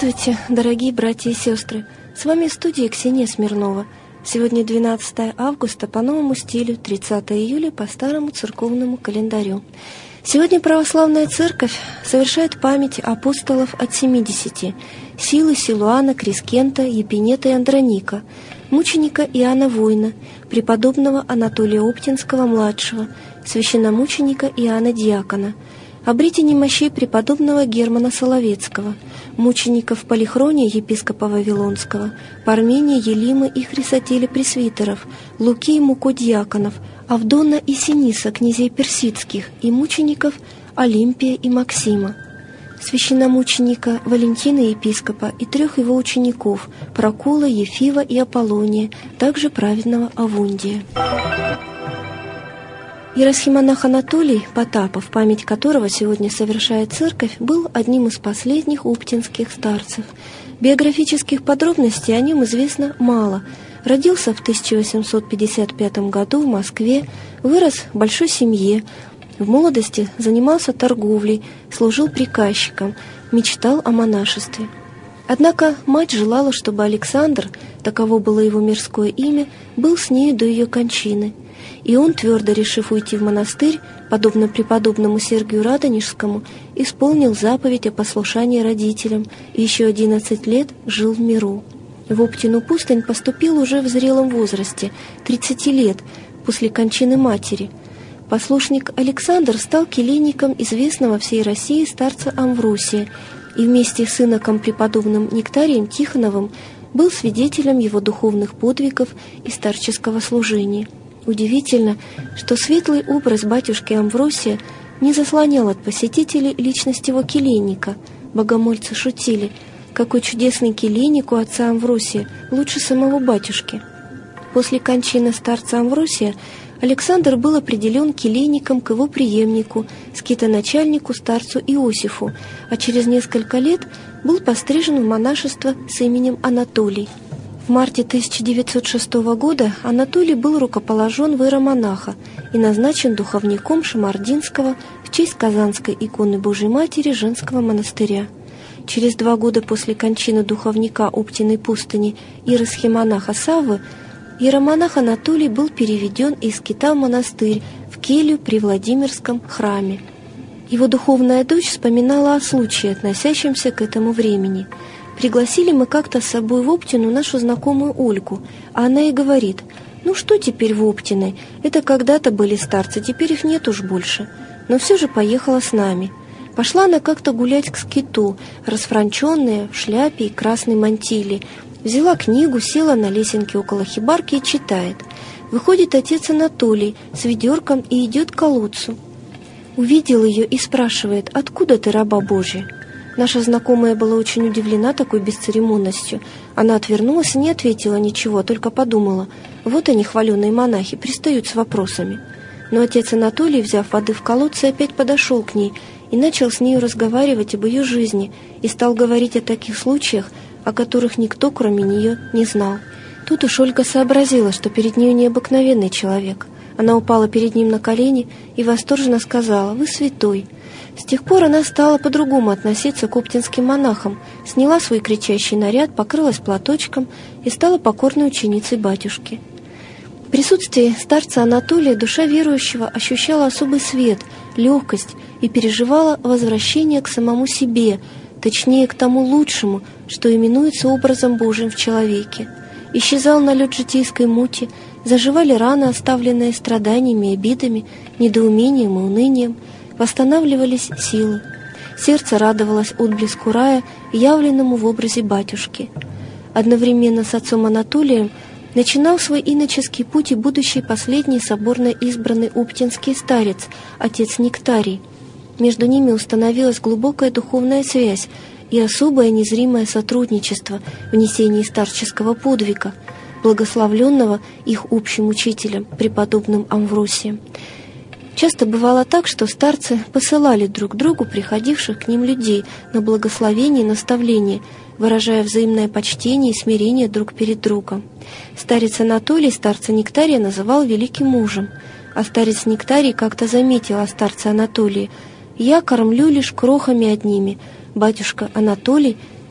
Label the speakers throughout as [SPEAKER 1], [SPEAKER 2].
[SPEAKER 1] Здравствуйте, дорогие братья и сестры! С вами в студии Ксения Смирнова. Сегодня 12 августа по новому стилю, 30 июля по старому церковному календарю. Сегодня православная церковь совершает память апостолов от 70: Силы, Силуана, Крискента, Епинета и Андроника, мученика Иоанна Воина, преподобного Анатолия Оптинского-младшего, священномученика Иоанна Диакона, обретение мощей преподобного Германа Соловецкого, мучеников Полихрония епископа Вавилонского, Пармения, Елима и Хрисотеля пресвитеров, Луки и Муко диаконов, Авдона и Синиса князей персидских и мучеников Олимпия и Максима, священномученика Валентина епископа и 3 его учеников Прокула, Ефива и Аполлония, также праведного Авундия. Иеросхимонах Анатолий Потапов, память которого сегодня совершает церковь, был одним из последних оптинских старцев. Биографических подробностей о нем известно мало. Родился в 1855 году в Москве, вырос в большой семье, в молодости занимался торговлей, служил приказчиком, мечтал о монашестве. Однако мать желала, чтобы Александр, таково было его мирское имя, был с нею до ее кончины. И он, твердо решив уйти в монастырь, подобно преподобному Сергию Радонежскому, исполнил заповедь о послушании родителям и еще 11 лет жил в миру. В Оптину пустынь поступил уже в зрелом возрасте, 30 лет, после кончины матери. Послушник Александр стал келейником известного всей России старца Амвросия и вместе с иноком преподобным Нектарием Тихоновым был свидетелем его духовных подвигов и старческого служения. Удивительно, что светлый образ батюшки Амвросия не заслонял от посетителей личность его келейника. Богомольцы шутили: какой чудесный келейник у отца Амвросия, лучше самого батюшки. После кончины старца Амвросия Александр был определен келейником к его преемнику, скитоначальнику старцу Иосифу, а через несколько лет был пострижен в монашество с именем Анатолий. В марте 1906 года Анатолий был рукоположен в иеромонаха и назначен духовником Шамардинского в честь Казанской иконы Божией Матери женского монастыря. Через 2 года после кончины духовника Оптиной пустыни иеросхимонаха Саввы иеромонах Анатолий был переведен из скита в монастырь, в келью при Владимирском храме. Его духовная дочь вспоминала о случае, относящемся к этому времени. Пригласили мы как-то с собой в Оптину нашу знакомую Ольку, а она и говорит: «Ну что теперь в Оптиной? Это когда-то были старцы, теперь их нет уж больше». Но все же поехала с нами. Пошла она как-то гулять к скиту, расфранченная, в шляпе и красной мантиле. Взяла книгу, села на лесенке около хибарки и читает. Выходит отец Анатолий с ведерком и идет к колодцу. Увидел ее и спрашивает: «Откуда ты, раба Божья?» Наша знакомая была очень удивлена такой бесцеремонностью. Она отвернулась и не ответила ничего, только подумала: вот они, хваленые монахи, пристают с вопросами. Но отец Анатолий, взяв воды в колодце, опять подошел к ней и начал с нею разговаривать об ее жизни и стал говорить о таких случаях, о которых никто, кроме нее, не знал. Тут уж Ольга сообразила, что перед нею необыкновенный человек. Она упала перед ним на колени и восторженно сказала: «Вы святой». С тех пор она стала по-другому относиться к оптинским монахам, сняла свой кричащий наряд, покрылась платочком и стала покорной ученицей батюшки. В присутствии старца Анатолия душа верующего ощущала особый свет, легкость и переживала возвращение к самому себе, точнее к тому лучшему, что именуется образом Божиим в человеке. Исчезал налет житейской мути, заживали раны, оставленные страданиями и обидами, недоумением и унынием, восстанавливались силы. Сердце радовалось отблеску рая, явленному в образе батюшки. Одновременно с отцом Анатолием начинал свой иноческий путь и будущий последний соборно избранный оптинский старец, отец Нектарий. Между ними установилась глубокая духовная связь и особое незримое сотрудничество в несении старческого подвига, благословленного их общим учителем, преподобным Амвросием. Часто бывало так, что старцы посылали друг другу приходивших к ним людей на благословение и наставление, выражая взаимное почтение и смирение друг перед другом. Старец Анатолий старца Нектария называл великим мужем, а старец Нектарий как-то заметил о старце Анатолии: «Я кормлю лишь крохами одними, батюшка Анатолий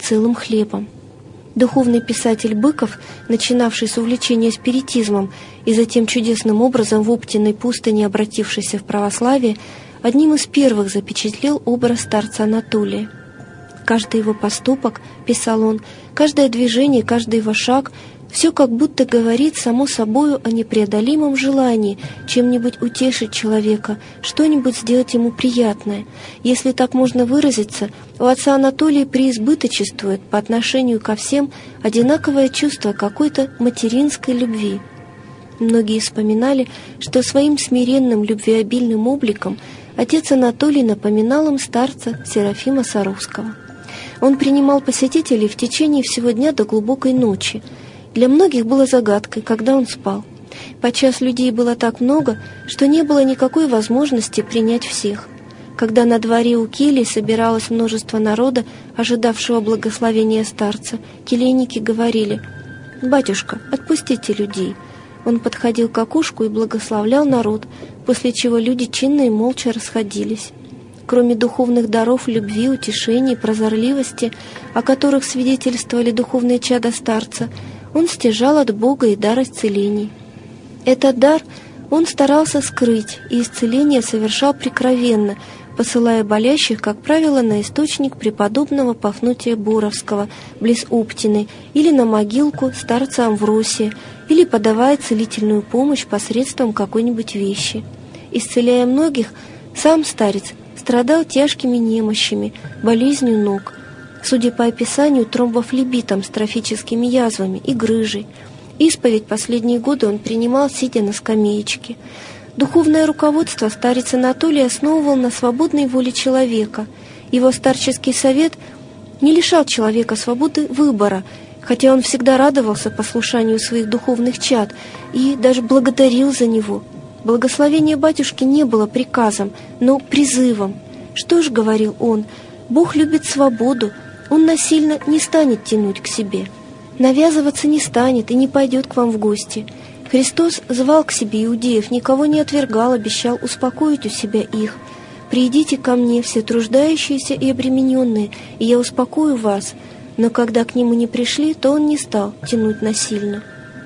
[SPEAKER 1] целым хлебом. Духовный писатель Быков, начинавший с увлечения спиритизмом и затем чудесным образом в Уптиной пустыне обратившийся в православие, одним из первых запечатлел образ старца Анатолия. «Каждый его поступок, — писал он, — каждое движение, каждый его шаг — все как будто говорит само собою о непреодолимом желании чем-нибудь утешить человека, что-нибудь сделать ему приятное. Если так можно выразиться, у отца Анатолия преизбыточествует по отношению ко всем одинаковое чувство какой-то материнской любви». Многие вспоминали, что своим смиренным любвеобильным обликом отец Анатолий напоминал им старца Серафима Саровского. Он принимал посетителей в течение всего дня до глубокой ночи. Для многих было загадкой, когда он спал. Подчас людей было так много, что не было никакой возможности принять всех. Когда на дворе у келий собиралось множество народа, ожидавшего благословения старца, келейники говорили: «Батюшка, отпустите людей». Он подходил к окошку и благословлял народ, после чего люди чинно и молча расходились. Кроме духовных даров любви, утешения, прозорливости, о которых свидетельствовали духовные чада старца, он стяжал от Бога и дар исцелений. Этот дар он старался скрыть, и исцеление совершал прикровенно, посылая болящих, как правило, на источник преподобного Пафнутия Боровского, близ Уптины, или на могилку старца Амвросия, или подавая целительную помощь посредством какой-нибудь вещи. Исцеляя многих, сам старец страдал тяжкими немощами, болезнью ног, судя по описанию, тромбофлебитом с трофическими язвами и грыжей. Исповедь последние годы он принимал, сидя на скамеечке. Духовное руководство старец Анатолий основывал на свободной воле человека. Его старческий совет не лишал человека свободы выбора, хотя он всегда радовался послушанию своих духовных чад и даже благодарил за него. Благословение батюшки не было приказом, но призывом. «Что ж, — говорил он, — Бог любит свободу, Он насильно не станет тянуть к себе, навязываться не станет и не пойдет к вам в гости. Христос звал к себе иудеев, никого не отвергал, обещал успокоить у себя их. «Придите ко мне, все труждающиеся и обремененные, и я успокою вас». Но когда к нему не пришли, то он не стал тянуть насильно.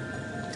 [SPEAKER 1] В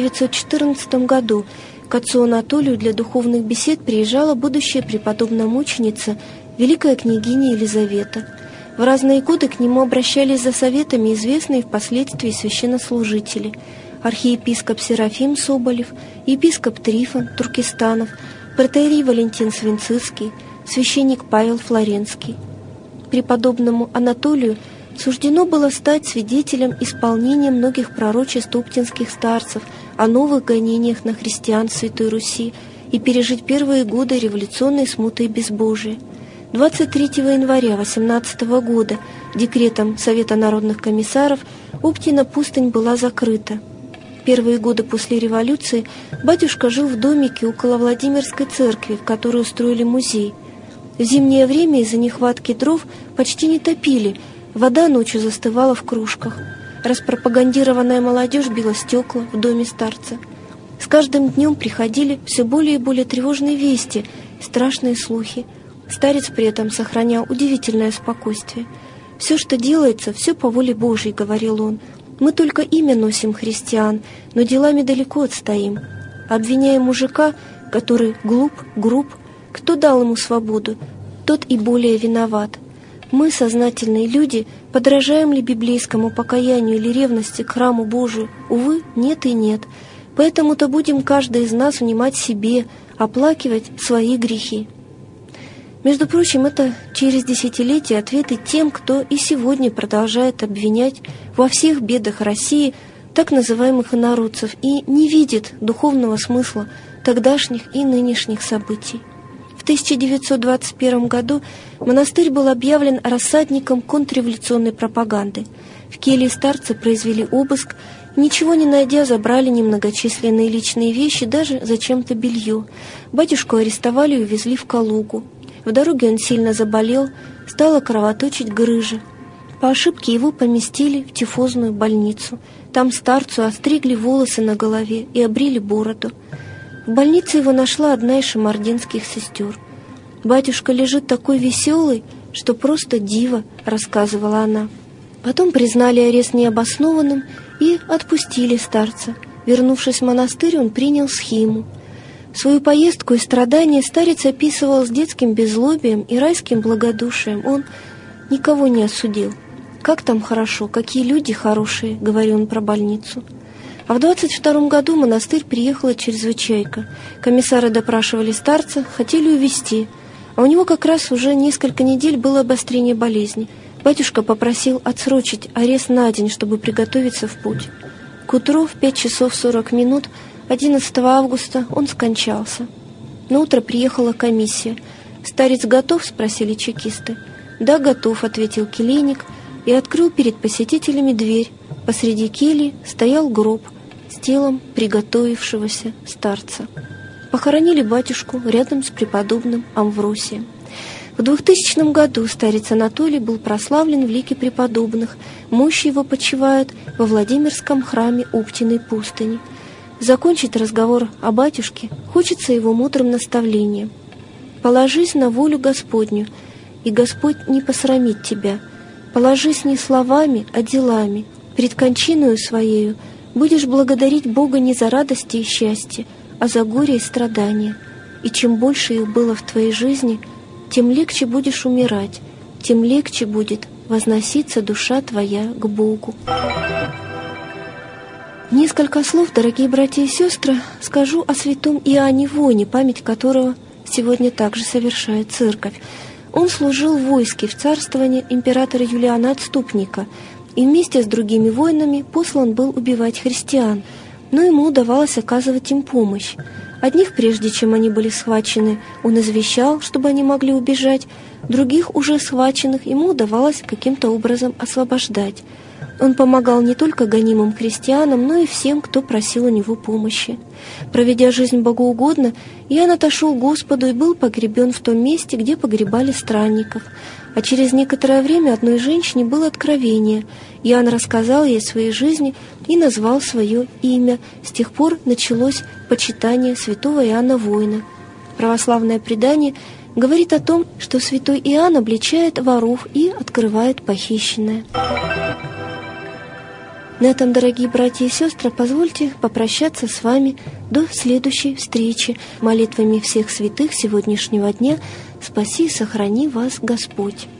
[SPEAKER 1] 1914 году к отцу Анатолию для духовных бесед приезжала будущая преподобная-мученица, великая княгиня Елизавета. В разные годы к нему обращались за советами известные впоследствии священнослужители: архиепископ Серафим Соболев, епископ Трифон Туркестанов, протоиерей Валентин Свинцицкий, священник Павел Флоренский. Преподобному Анатолию суждено было стать свидетелем исполнения многих пророчеств уптинских старцев о новых гонениях на христиан в Святой Руси и пережить первые годы революционной смуты и безбожия. 23 января 18 года декретом Совета народных комиссаров Уптина пустынь была закрыта. Первые годы после революции батюшка жил в домике около Владимирской церкви, в которой устроили музей. В зимнее время из-за нехватки дров почти не топили, вода ночью застывала в кружках. Распропагандированная молодежь била стекла в доме старца. С каждым днем приходили все более и более тревожные вести, страшные слухи. Старец при этом сохранял удивительное спокойствие. «Все, что делается, все по воле Божьей», — говорил он. «Мы только имя носим христиан, но делами далеко отстоим. Обвиняя мужика, который глуп, груб, кто дал ему свободу, тот и более виноват. Мы, сознательные люди, подражаем ли библейскому покаянию или ревности к храму Божию? Увы, нет и нет. Поэтому-то будем каждый из нас внимать себе, оплакивать свои грехи». Между прочим, это через десятилетия ответы тем, кто и сегодня продолжает обвинять во всех бедах России так называемых инородцев и не видит духовного смысла тогдашних и нынешних событий. В 1921 году монастырь был объявлен рассадником контрреволюционной пропаганды. В келье старца произвели обыск, ничего не найдя, забрали немногочисленные личные вещи, даже зачем-то белье. Батюшку арестовали и увезли в Калугу. В дороге он сильно заболел, стала кровоточить грыжа. По ошибке его поместили в тифозную больницу. Там старцу остригли волосы на голове и обрили бороду. В больнице его нашла одна из шамардинских сестер. «Батюшка лежит такой веселый, что просто диво», — рассказывала она. Потом признали арест необоснованным и отпустили старца. Вернувшись в монастырь, он принял схиму. Свою поездку и страдания старец описывал с детским беззлобием и райским благодушием. Он никого не осудил. «Как там хорошо, какие люди хорошие», — говорил он про больницу. А в 22 году в монастырь приехала чрезвычайка. Комиссары допрашивали старца, хотели увезти, а у него как раз уже несколько недель было обострение болезни. Батюшка попросил отсрочить арест на день, чтобы приготовиться в путь. К утру в 5 часов 40 минут 11 августа он скончался. На утро приехала комиссия. «Старец готов?» — спросили чекисты. «Да, готов», — ответил келейник и открыл перед посетителями дверь. Посреди кельи стоял гроб с телом приготовившегося старца. Похоронили батюшку рядом с преподобным Амвросием. В 2000 году старец Анатолий был прославлен в лике преподобных. Мощи его почивают во Владимирском храме Уптиной пустыни. Закончить разговор о батюшке хочется его мудрым наставлением. «Положись на волю Господню, и Господь не посрамит тебя. Положись не словами, а делами. Пред кончиною своею будешь благодарить Бога не за радости и счастье, а за горе и страдания. И чем больше их было в твоей жизни, тем легче будешь умирать, тем легче будет возноситься душа твоя к Богу». Несколько слов, дорогие братья и сестры, скажу о святом Иоанне Воне, память которого сегодня также совершает Церковь. Он служил в войске в царствовании императора Юлиана Отступника и вместе с другими воинами послан был убивать христиан, но ему удавалось оказывать им помощь. Одних, прежде чем они были схвачены, он извещал, чтобы они могли убежать, других, уже схваченных, ему удавалось каким-то образом освобождать. Он помогал не только гонимым христианам, но и всем, кто просил у него помощи. Проведя жизнь богоугодно, Иоанн отошел к Господу и был погребен в том месте, где погребали странников. А через некоторое время одной женщине было откровение. Иоанн рассказал ей о своей жизни и назвал свое имя. С тех пор началось почитание святого Иоанна Воина. Православное предание говорит о том, что святой Иоанн обличает воров и открывает похищенное. На этом, дорогие братья и сестры, позвольте попрощаться с вами до следующей встречи. Молитвами всех святых сегодняшнего дня спаси и сохрани вас Господь.